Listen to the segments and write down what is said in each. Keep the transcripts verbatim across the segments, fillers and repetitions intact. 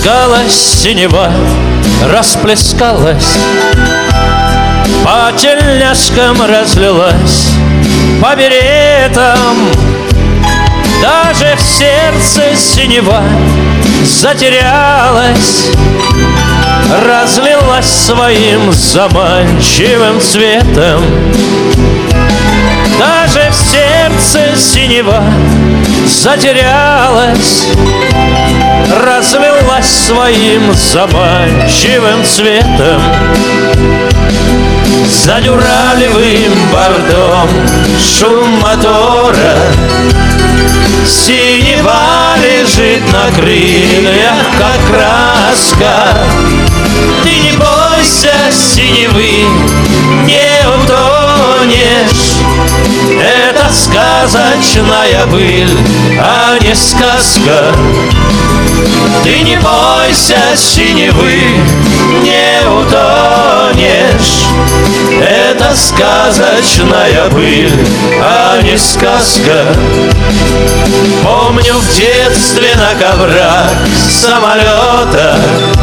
Расплескалась синева, расплескалась, по тельняшкам разлилась, по беретам. Даже в сердце синева затерялась, разлилась своим заманчивым цветом. Даже в сердце синева затерялась, разлилась своим заманчивым цветом. За дюралевым бортом шум мотора, синева лежит на крыльях, как краска. Ты не бойся синевы, не утонешь. Это сказочная быль, а не сказка. Ты не бойся синевы, не утонешь. Это сказочная быль, а не сказка. Помню в детстве на коврах самолета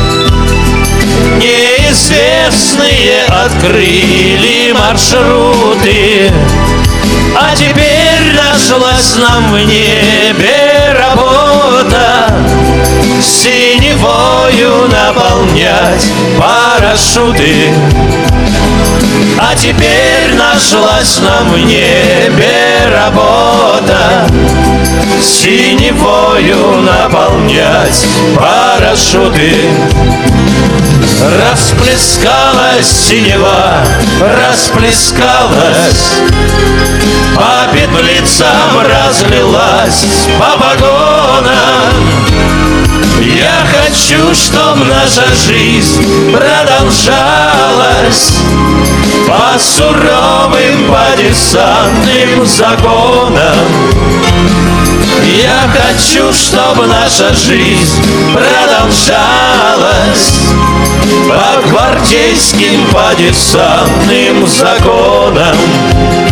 неизвестные открыли маршруты. А теперь нашлась нам в небе работа синевою наполнять парашюты. А теперь нашлась нам в небе работа синевою наполнять парашюты. Расплескалась синева, расплескалась, по петлицам разлилась, по погонам. Я хочу, чтоб наша жизнь продолжалась по суровым, по десантным законам. Я хочу, чтоб наша жизнь продолжалась по гвардейским, по десантным законам.